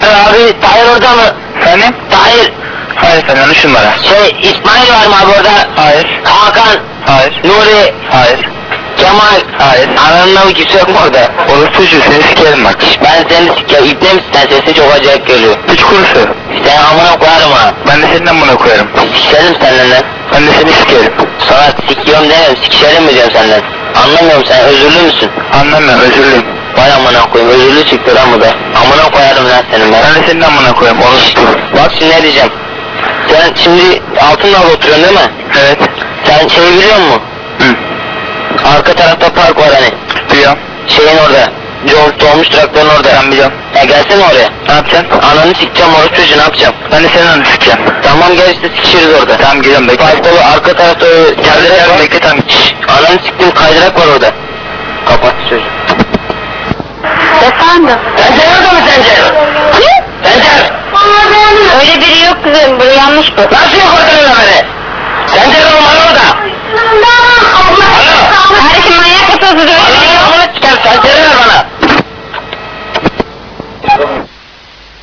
Abi Tahir orada mı? Efendim? Tahir. Hayır efendim, yanlış numara. İsmail var mı abi orada? Hayır. Hakan. Hayır. Nuri. Hayır. Kemal. Hayır. Ananın avı kimse yok mu orada? Orası çocuğu, seni sikerim bak. Ben seni sikerim. İbne misin sen? Sesin çok acayip geliyor. Hiç kurusu. Sen amına koyarım ha. Ben de senin amına koyarım. Sikerim senden lan. Ben de seni sikerim. Sana sikiyorum demiyorum. Sikişerim mi diyorum senden? Anlamıyorum, sen özürlü müsün? Anlamıyorum, özür dilerim. Vay amına koyayım, özürlü çıktı lan bu da. Amına koyarım lan senin ben. Ben de senin amına koyarım, orası. Bak şimdi ne diyeceğim. Sen şimdi Altındağ'da oturuyorsun değil mi? Evet. Sen şeyi biliyor musun? Hı. Arka tarafta park var hani. Biliyorum. Şeyin orada. Dolmuş traktörün orada. Ben biliyorum. Ya gelsene oraya. Ne yapacaksın? Ananı sikeceğim, orası çocuğu ne yapacağım? Ben de senin anı sikeceğim. Tamam gel işte sikişiriz orada. Tamam geliyorum, bekle. Parkta arka tarafta kaydırak var. Bekle tamam. Ananı siktim, kaydırak var orada. Kapat çocuğu. Efendim? Sence orada mı sence? Ne? Sence? Öyle biri yok kızım, bu yanlış bu. Nasıl yok orada